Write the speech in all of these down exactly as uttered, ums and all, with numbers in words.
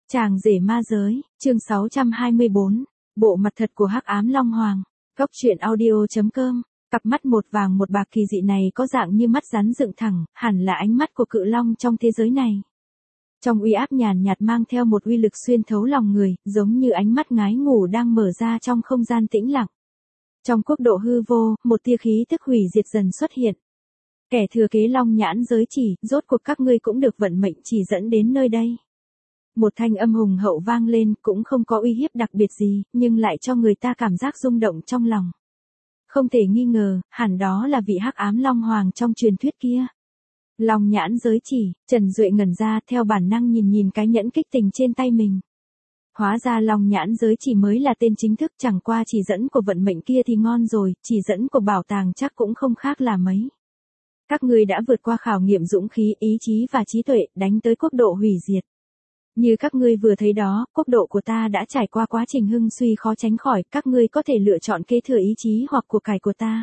Chàng rể ma giới, chương sáu trăm hai mươi bốn, bộ mặt thật của Hắc Ám Long Hoàng. Cốc truyện audio chấm com. Cặp mắt một vàng một bạc kỳ dị này có dạng như mắt rắn dựng thẳng, hẳn là ánh mắt của cự long trong thế giới này. Trong uy áp nhàn nhạt mang theo một uy lực xuyên thấu lòng người, giống như ánh mắt ngái ngủ đang mở ra trong không gian tĩnh lặng. Trong quốc độ hư vô, một tia khí tức hủy diệt dần xuất hiện. Kẻ thừa kế long nhãn giới chỉ, rốt cuộc các ngươi cũng được vận mệnh chỉ dẫn đến nơi đây. Một thanh âm hùng hậu vang lên, cũng không có uy hiếp đặc biệt gì, nhưng lại cho người ta cảm giác rung động trong lòng. Không thể nghi ngờ, hẳn đó là vị Hắc Ám Long Hoàng trong truyền thuyết kia. Long nhãn giới chỉ, Trần Duệ ngẩn ra theo bản năng nhìn nhìn cái nhẫn kích tình trên tay mình. Hóa ra Long nhãn giới chỉ mới là tên chính thức, chẳng qua chỉ dẫn của vận mệnh kia thì ngon rồi, chỉ dẫn của bảo tàng chắc cũng không khác là mấy. Các ngươi đã vượt qua khảo nghiệm dũng khí, ý chí và trí tuệ, đánh tới quốc độ hủy diệt. Như các ngươi vừa thấy đó, quốc độ của ta đã trải qua quá trình hưng suy khó tránh khỏi, các ngươi có thể lựa chọn kế thừa ý chí hoặc của cải của ta.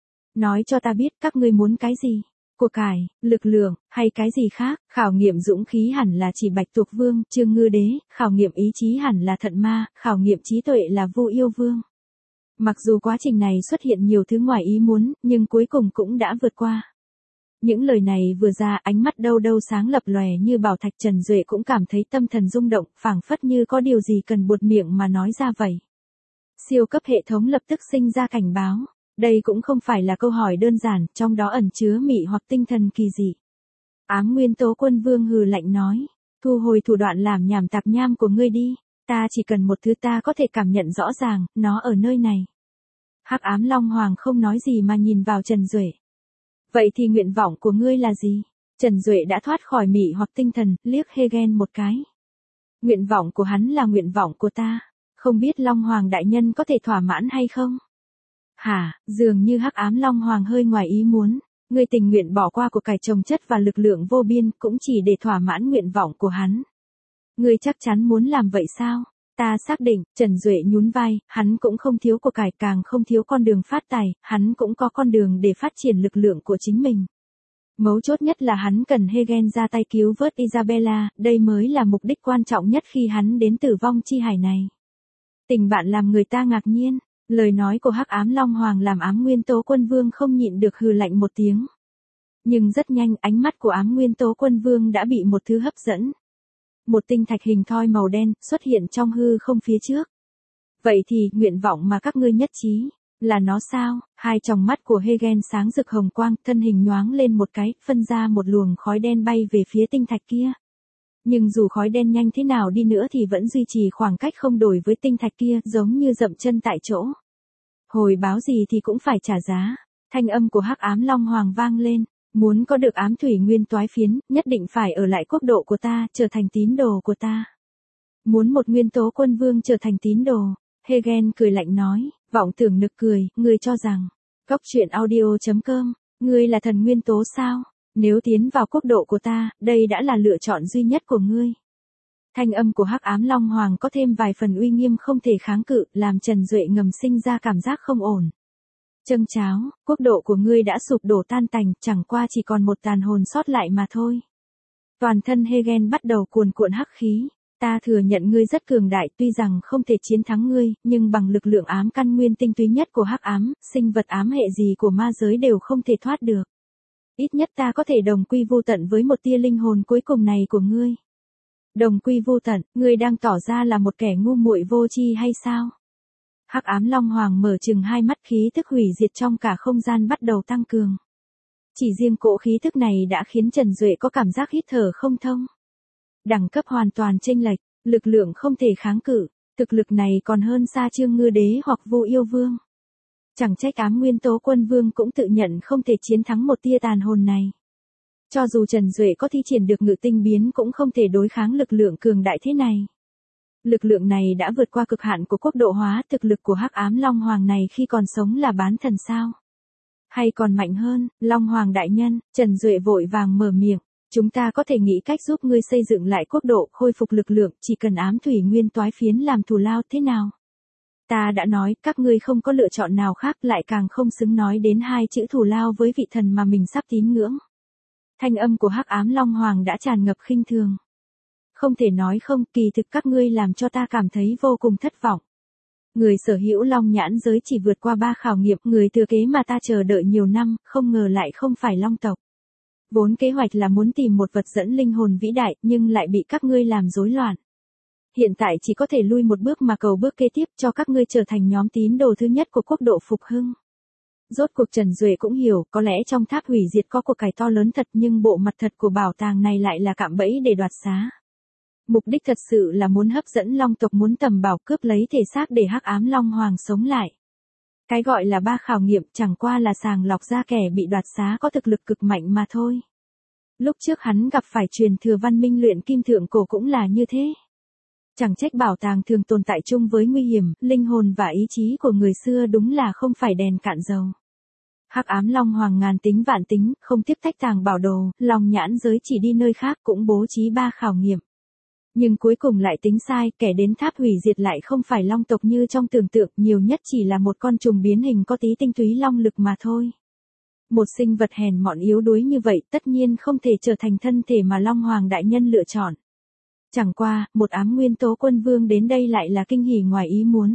Nói cho ta biết các ngươi muốn cái gì? Của cải, lực lượng, hay cái gì khác? Khảo nghiệm dũng khí hẳn là chỉ Bạch Tuộc Vương, Trương Ngư Đế, khảo nghiệm ý chí hẳn là Thận Ma, khảo nghiệm trí tuệ là Vu Yêu Vương. Mặc dù quá trình này xuất hiện nhiều thứ ngoài ý muốn, nhưng cuối cùng cũng đã vượt qua. Những lời này vừa ra, ánh mắt đâu đâu sáng lập lòe như bảo thạch. Trần Duệ cũng cảm thấy tâm thần rung động, phảng phất như có điều gì cần buột miệng mà nói ra vậy. Siêu cấp hệ thống lập tức sinh ra cảnh báo. Đây cũng không phải là câu hỏi đơn giản, trong đó ẩn chứa mị hoặc tinh thần kỳ dị. Ám Nguyên Tố Quân Vương hừ lạnh nói, thu hồi thủ đoạn làm nhảm tạp nham của ngươi đi, ta chỉ cần một thứ ta có thể cảm nhận rõ ràng, nó ở nơi này. Hắc Ám Long Hoàng không nói gì mà nhìn vào Trần Duệ. Vậy thì nguyện vọng của ngươi là gì? Trần Duệ đã thoát khỏi mị hoặc tinh thần, liếc Hegen một cái. Nguyện vọng của hắn là nguyện vọng của ta, không biết Long Hoàng đại nhân có thể thỏa mãn hay không? Hả, dường như Hắc Ám Long Hoàng hơi ngoài ý muốn, ngươi tình nguyện bỏ qua của cải trồng chất và lực lượng vô biên cũng chỉ để thỏa mãn nguyện vọng của hắn. Ngươi chắc chắn muốn làm vậy sao? Ta xác định, Trần Duệ nhún vai, hắn cũng không thiếu của cải, càng không thiếu con đường phát tài, hắn cũng có con đường để phát triển lực lượng của chính mình. Mấu chốt nhất là hắn cần Hegen ra tay cứu vớt Isabella, đây mới là mục đích quan trọng nhất khi hắn đến Tử Vong Chi Hải này. Tình bạn làm người ta ngạc nhiên, lời nói của Hắc Ám Long Hoàng làm Ám Nguyên Tố Quân Vương không nhịn được hừ lạnh một tiếng. Nhưng rất nhanh, ánh mắt của Ám Nguyên Tố Quân Vương đã bị một thứ hấp dẫn. Một tinh thạch hình thoi màu đen xuất hiện trong hư không phía trước. Vậy thì, nguyện vọng mà các ngươi nhất trí, là nó sao? Hai tròng mắt của Hegen sáng rực hồng quang, thân hình nhoáng lên một cái, phân ra một luồng khói đen bay về phía tinh thạch kia. Nhưng dù khói đen nhanh thế nào đi nữa thì vẫn duy trì khoảng cách không đổi với tinh thạch kia, giống như dậm chân tại chỗ. Hồi báo gì thì cũng phải trả giá. Thanh âm của Hắc Ám Long Hoàng vang lên. Muốn có được ám thủy nguyên toái phiến, nhất định phải ở lại quốc độ của ta, trở thành tín đồ của ta. Muốn một nguyên tố quân vương trở thành tín đồ, Hegen cười lạnh nói, vọng tưởng nực cười, ngươi cho rằng, cốc truyện audio chấm com, ngươi là thần nguyên tố sao? Nếu tiến vào quốc độ của ta, đây đã là lựa chọn duy nhất của ngươi. Thanh âm của Hắc Ám Long Hoàng có thêm vài phần uy nghiêm không thể kháng cự, làm Trần Duệ ngầm sinh ra cảm giác không ổn. Châng cháo, quốc độ của ngươi đã sụp đổ tan tành, chẳng qua chỉ còn một tàn hồn sót lại mà thôi. Toàn thân Hegen bắt đầu cuồn cuộn hắc khí, ta thừa nhận ngươi rất cường đại, tuy rằng không thể chiến thắng ngươi, nhưng bằng lực lượng ám căn nguyên tinh túy nhất của Hắc Ám, sinh vật ám hệ gì của ma giới đều không thể thoát được. Ít nhất ta có thể đồng quy vô tận với một tia linh hồn cuối cùng này của ngươi. Đồng quy vô tận, ngươi đang tỏ ra là một kẻ ngu muội vô tri hay sao? Hắc Ám Long Hoàng mở trừng hai mắt, khí thức hủy diệt trong cả không gian bắt đầu tăng cường. Chỉ riêng cỗ khí thức này đã khiến Trần Duệ có cảm giác hít thở không thông. Đẳng cấp hoàn toàn chênh lệch, lực lượng không thể kháng cự, thực lực này còn hơn xa Trương Ngư Đế hoặc Vu Yêu Vương. Chẳng trách Ám Nguyên Tố Quân Vương cũng tự nhận không thể chiến thắng một tia tàn hồn này. Cho dù Trần Duệ có thi triển được ngự tinh biến cũng không thể đối kháng lực lượng cường đại thế này. Lực lượng này đã vượt qua cực hạn của quốc độ hóa, thực lực của Hắc Ám Long Hoàng này khi còn sống là bán thần sao? Hay còn mạnh hơn, Long Hoàng đại nhân, Trần Duệ vội vàng mở miệng, chúng ta có thể nghĩ cách giúp ngươi xây dựng lại quốc độ, khôi phục lực lượng, chỉ cần ám thủy nguyên toái phiến làm thù lao thế nào? Ta đã nói, các ngươi không có lựa chọn nào khác, lại càng không xứng nói đến hai chữ thù lao với vị thần mà mình sắp tín ngưỡng. Thanh âm của Hắc Ám Long Hoàng đã tràn ngập khinh thường. Không thể nói không, kỳ thực các ngươi làm cho ta cảm thấy vô cùng thất vọng. Người sở hữu long nhãn giới chỉ vượt qua ba khảo nghiệm, người thừa kế mà ta chờ đợi nhiều năm, không ngờ lại không phải long tộc. Vốn kế hoạch là muốn tìm một vật dẫn linh hồn vĩ đại, nhưng lại bị các ngươi làm rối loạn. Hiện tại chỉ có thể lui một bước mà cầu bước kế tiếp cho các ngươi trở thành nhóm tín đồ thứ nhất của quốc độ phục hưng. Rốt cuộc Trần Duệ cũng hiểu, có lẽ trong tháp hủy diệt có cuộc cải to lớn thật nhưng bộ mặt thật của bảo tàng này lại là cạm bẫy để đoạt xá. Mục đích thật sự là muốn hấp dẫn long tộc, muốn tầm bảo cướp lấy thể xác để hắc ám long hoàng sống lại. Cái gọi là ba khảo nghiệm chẳng qua là sàng lọc ra kẻ bị đoạt xá có thực lực cực mạnh mà thôi. Lúc trước hắn gặp phải truyền thừa văn minh luyện kim thượng cổ cũng là như thế. Chẳng trách bảo tàng thường tồn tại chung với nguy hiểm, linh hồn và ý chí của người xưa đúng là không phải đèn cạn dầu. Hắc ám long hoàng ngàn tính vạn tính, không tiếc tách tàng bảo đồ, long nhãn giới chỉ đi nơi khác cũng bố trí ba khảo nghiệm. Nhưng cuối cùng lại tính sai, kẻ đến tháp hủy diệt lại không phải long tộc như trong tưởng tượng, nhiều nhất chỉ là một con trùng biến hình có tí tinh túy long lực mà thôi. Một sinh vật hèn mọn yếu đuối như vậy tất nhiên không thể trở thành thân thể mà Long Hoàng đại nhân lựa chọn. Chẳng qua, một ám nguyên tố quân vương đến đây lại là kinh hỉ ngoài ý muốn.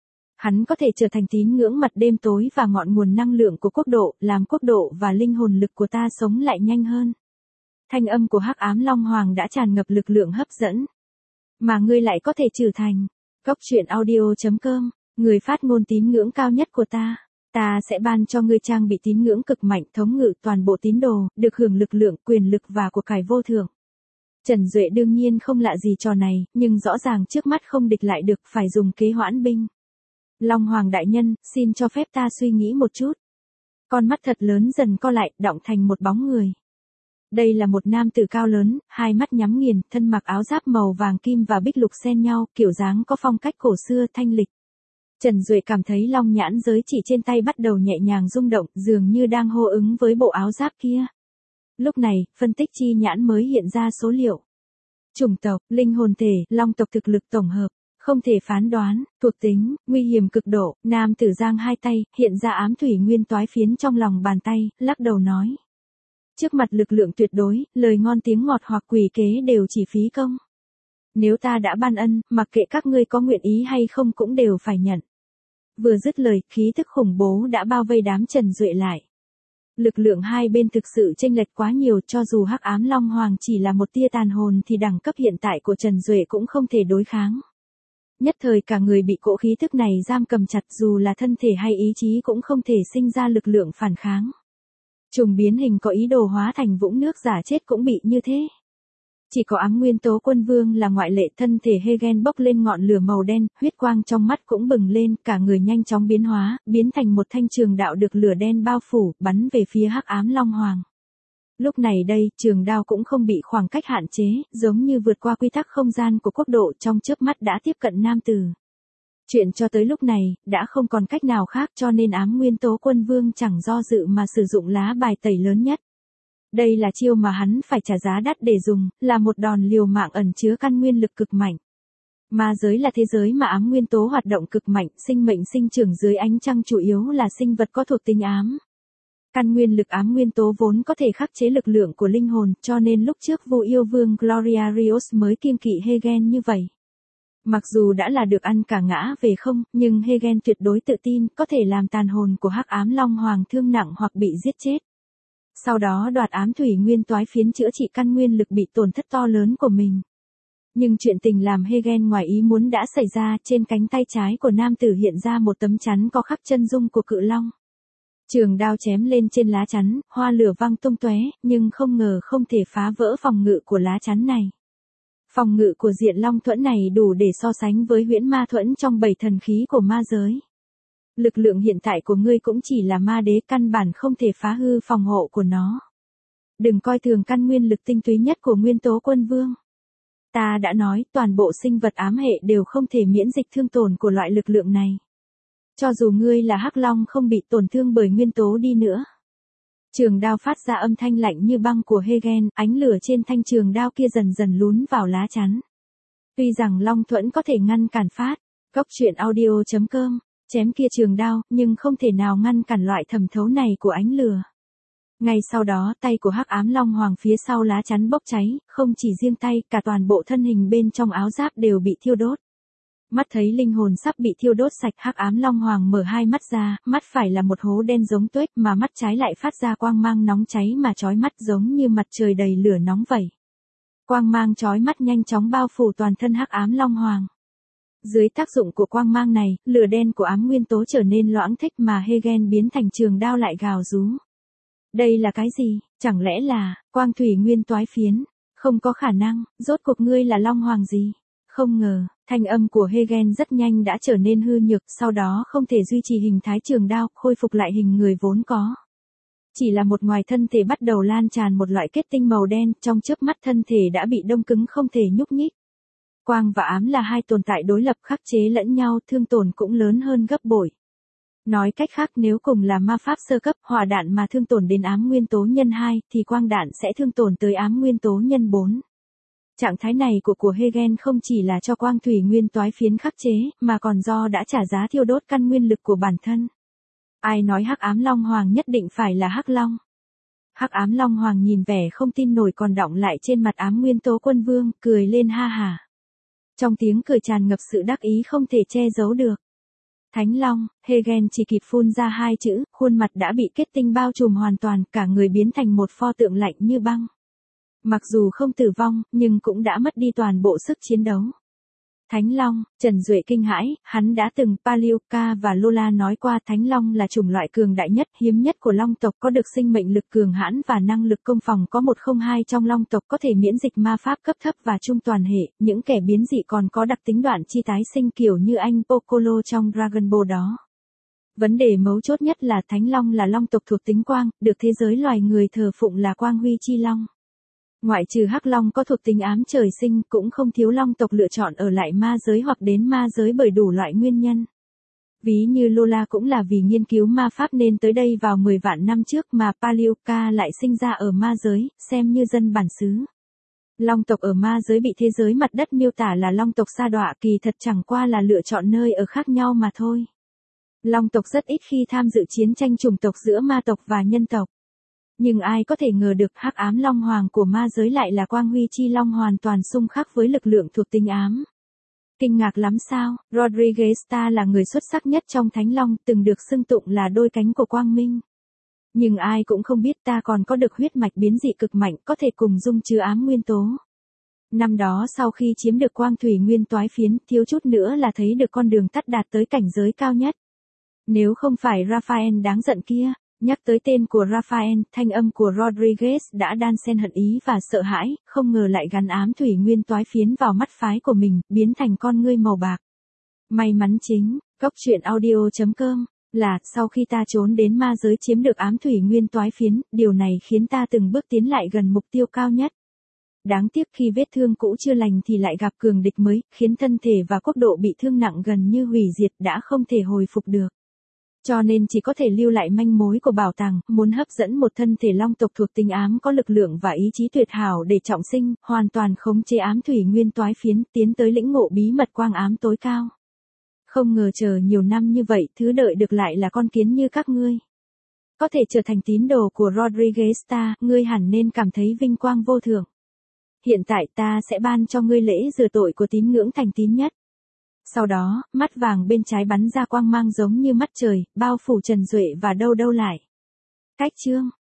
Hắn có thể trở thành tín ngưỡng mặt đêm tối và ngọn nguồn năng lượng của quốc độ, làm quốc độ và linh hồn lực của ta sống lại nhanh hơn. Thanh âm của hắc ám Long Hoàng đã tràn ngập lực lượng hấp dẫn. Mà ngươi lại có thể trở thành. Góc truyện audio chấm com, người phát ngôn tín ngưỡng cao nhất của ta. Ta sẽ ban cho ngươi trang bị tín ngưỡng cực mạnh, thống ngự toàn bộ tín đồ, được hưởng lực lượng, quyền lực và của cải vô thượng. Trần Duệ đương nhiên không lạ gì trò này, nhưng rõ ràng trước mắt không địch lại được, phải dùng kế hoãn binh. Long Hoàng đại nhân, xin cho phép ta suy nghĩ một chút. Con mắt thật lớn dần co lại, đọng thành một bóng người. Đây là một nam tử cao lớn, hai mắt nhắm nghiền, thân mặc áo giáp màu vàng kim và bích lục xen nhau, kiểu dáng có phong cách cổ xưa thanh lịch. Trần Duệ cảm thấy long nhãn giới chỉ trên tay bắt đầu nhẹ nhàng rung động, dường như đang hô ứng với bộ áo giáp kia. Lúc này, phân tích chi nhãn mới hiện ra số liệu. Chủng tộc, linh hồn thể, long tộc thực lực tổng hợp, không thể phán đoán, thuộc tính, nguy hiểm cực độ, nam tử giang hai tay, hiện ra ám thủy nguyên toái phiến trong lòng bàn tay, lắc đầu nói. Trước mặt lực lượng tuyệt đối, lời ngon tiếng ngọt hoặc quỷ kế đều chỉ phí công. Nếu ta đã ban ân, mặc kệ các ngươi có nguyện ý hay không cũng đều phải nhận. Vừa dứt lời, khí tức khủng bố đã bao vây đám Trần Duệ lại. Lực lượng hai bên thực sự chênh lệch quá nhiều, cho dù hắc ám Long Hoàng chỉ là một tia tàn hồn thì đẳng cấp hiện tại của Trần Duệ cũng không thể đối kháng. Nhất thời cả người bị cỗ khí tức này giam cầm chặt, dù là thân thể hay ý chí cũng không thể sinh ra lực lượng phản kháng. Trùng biến hình có ý đồ hóa thành vũng nước giả chết cũng bị như thế. Chỉ có ám nguyên tố quân vương là ngoại lệ, thân thể Hegen bốc lên ngọn lửa màu đen, huyết quang trong mắt cũng bừng lên, cả người nhanh chóng biến hóa, biến thành một thanh trường đạo được lửa đen bao phủ, bắn về phía hắc ám Long Hoàng. Lúc này đây, trường đao cũng không bị khoảng cách hạn chế, giống như vượt qua quy tắc không gian của quốc độ, trong chớp mắt đã tiếp cận nam tử. Chuyện cho tới lúc này, đã không còn cách nào khác, cho nên ám nguyên tố quân vương chẳng do dự mà sử dụng lá bài tẩy lớn nhất. Đây là chiêu mà hắn phải trả giá đắt để dùng, là một đòn liều mạng ẩn chứa căn nguyên lực cực mạnh. Ma giới là thế giới mà ám nguyên tố hoạt động cực mạnh, sinh mệnh sinh trưởng dưới ánh trăng chủ yếu là sinh vật có thuộc tính ám. Căn nguyên lực ám nguyên tố vốn có thể khắc chế lực lượng của linh hồn, cho nên lúc trước Vu Yêu Vương Gloria Rios mới kiêng kỵ Hegen như vậy. Mặc dù đã là được ăn cả ngã về không, nhưng Hegen tuyệt đối tự tin có thể làm tàn hồn của hắc ám Long Hoàng thương nặng hoặc bị giết chết. Sau đó đoạt ám thủy nguyên toái phiến chữa trị căn nguyên lực bị tổn thất to lớn của mình. Nhưng chuyện tình làm Hegen ngoài ý muốn đã xảy ra, trên cánh tay trái của nam tử hiện ra một tấm chắn có khắc chân dung của cự long. Trường đao chém lên trên lá chắn, hoa lửa văng tung tóe, nhưng không ngờ không thể phá vỡ phòng ngự của lá chắn này. Phòng ngự của diện long thuẫn này đủ để so sánh với huyễn ma thuẫn trong bảy thần khí của ma giới. Lực lượng hiện tại của ngươi cũng chỉ là ma đế, căn bản không thể phá hư phòng hộ của nó. Đừng coi thường căn nguyên lực tinh túy nhất của nguyên tố quân vương. Ta đã nói, toàn bộ sinh vật ám hệ đều không thể miễn dịch thương tổn của loại lực lượng này. Cho dù ngươi là hắc long không bị tổn thương bởi nguyên tố đi nữa. Trường đao phát ra âm thanh lạnh như băng của Hegen, ánh lửa trên thanh trường đao kia dần dần lún vào lá chắn. Tuy rằng long thuẫn có thể ngăn cản phát, góc truyện audio chấm com, chém kia trường đao, nhưng không thể nào ngăn cản loại thẩm thấu này của ánh lửa. Ngay sau đó tay của Hắc Ám Long Hoàng phía sau lá chắn bốc cháy, không chỉ riêng tay, cả toàn bộ thân hình bên trong áo giáp đều bị thiêu đốt. Mắt thấy linh hồn sắp bị thiêu đốt sạch, Hắc Ám Long Hoàng mở hai mắt ra, mắt phải là một hố đen giống tuếch mà mắt trái lại phát ra quang mang nóng cháy mà chói mắt giống như mặt trời đầy lửa nóng vậy. Quang mang chói mắt nhanh chóng bao phủ toàn thân Hắc Ám Long Hoàng. Dưới tác dụng của quang mang này, lửa đen của ám nguyên tố trở nên loãng thích mà Hegen biến thành trường đao lại gào rú. Đây là cái gì? Chẳng lẽ là quang thủy nguyên toái phiến? Không có khả năng, rốt cuộc ngươi là Long Hoàng gì? Không ngờ, thanh âm của Hegen rất nhanh đã trở nên hư nhược, sau đó không thể duy trì hình thái trường đao, khôi phục lại hình người vốn có. Chỉ là một ngoài thân thể bắt đầu lan tràn một loại kết tinh màu đen, trong chớp mắt thân thể đã bị đông cứng không thể nhúc nhích. Quang và ám là hai tồn tại đối lập khắc chế lẫn nhau, thương tổn cũng lớn hơn gấp bội. Nói cách khác, nếu cùng là ma pháp sơ cấp hỏa đạn mà thương tổn đến ám nguyên tố nhân hai, thì quang đạn sẽ thương tổn tới ám nguyên tố nhân bốn. Trạng thái này của của Hegen không chỉ là cho quang thủy nguyên toái phiến khắc chế, mà còn do đã trả giá thiêu đốt căn nguyên lực của bản thân. Ai nói Hắc Ám Long Hoàng nhất định phải là Hắc Long? Hắc Ám Long Hoàng nhìn vẻ không tin nổi còn đọng lại trên mặt ám nguyên tố quân vương, cười lên ha hả. Trong tiếng cười tràn ngập sự đắc ý không thể che giấu được. Thánh Long, Hegen chỉ kịp phun ra hai chữ, khuôn mặt đã bị kết tinh bao trùm hoàn toàn, cả người biến thành một pho tượng lạnh như băng. Mặc dù không tử vong, nhưng cũng đã mất đi toàn bộ sức chiến đấu. Thánh Long, Trần Duệ kinh hãi, hắn đã từng Palioka và Lola nói qua Thánh Long là chủng loại cường đại nhất, hiếm nhất của Long tộc, có được sinh mệnh lực cường hãn và năng lực công phòng có một không hai trong Long tộc, có thể miễn dịch ma pháp cấp thấp và trung toàn hệ, những kẻ biến dị còn có đặc tính đoạn chi tái sinh kiểu như anh Piccolo trong Dragon Ball đó. Vấn đề mấu chốt nhất là Thánh Long là Long tộc thuộc tính quang, được thế giới loài người thờ phụng là Quang Huy Chi Long. Ngoại trừ Hắc Long có thuộc tính ám trời sinh, cũng không thiếu Long tộc lựa chọn ở lại ma giới hoặc đến ma giới bởi đủ loại nguyên nhân. Ví như Lola cũng là vì nghiên cứu ma pháp nên tới đây vào mười vạn năm trước, mà Palioka lại sinh ra ở ma giới, xem như dân bản xứ. Long tộc ở ma giới bị thế giới mặt đất miêu tả là Long tộc sa đọa, kỳ thật chẳng qua là lựa chọn nơi ở khác nhau mà thôi. Long tộc rất ít khi tham dự chiến tranh chủng tộc giữa ma tộc và nhân tộc. Nhưng ai có thể ngờ được Hắc Ám Long Hoàng của ma giới lại là Quang Huy Chi Long hoàn toàn xung khắc với lực lượng thuộc tính ám. Kinh ngạc lắm sao? Rodriguez ta là người xuất sắc nhất trong Thánh Long, từng được xưng tụng là đôi cánh của Quang Minh. Nhưng ai cũng không biết ta còn có được huyết mạch biến dị cực mạnh, có thể cùng dung chứa ám nguyên tố. Năm đó sau khi chiếm được Quang Thủy Nguyên Toái Phiến, thiếu chút nữa là thấy được con đường tắt đạt tới cảnh giới cao nhất. Nếu không phải Raphael đáng giận kia. Nhắc tới tên của Raphael, thanh âm của Rodriguez đã đan xen hận ý và sợ hãi, không ngờ lại gắn ám thủy nguyên toái phiến vào mắt phái của mình, biến thành con ngươi màu bạc. May mắn chính, góc truyện audio chấm com, là, sau khi ta trốn đến ma giới chiếm được ám thủy nguyên toái phiến, điều này khiến ta từng bước tiến lại gần mục tiêu cao nhất. Đáng tiếc khi vết thương cũ chưa lành thì lại gặp cường địch mới, khiến thân thể và quốc độ bị thương nặng gần như hủy diệt đã không thể hồi phục được. Cho nên chỉ có thể lưu lại manh mối của bảo tàng, muốn hấp dẫn một thân thể long tộc thuộc tính ám có lực lượng và ý chí tuyệt hảo để trọng sinh, hoàn toàn khống chế ám thủy nguyên toái phiến, tiến tới lĩnh ngộ bí mật quang ám tối cao. Không ngờ chờ nhiều năm như vậy, thứ đợi được lại là con kiến như các ngươi. Có thể trở thành tín đồ của Rodriguez ta, ngươi hẳn nên cảm thấy vinh quang vô thượng. Hiện tại ta sẽ ban cho ngươi lễ rửa tội của tín ngưỡng thành tín nhất. Sau đó, mắt vàng bên trái bắn ra quang mang giống như mắt trời, bao phủ Trần Duệ và đâu đâu lại. Cách chương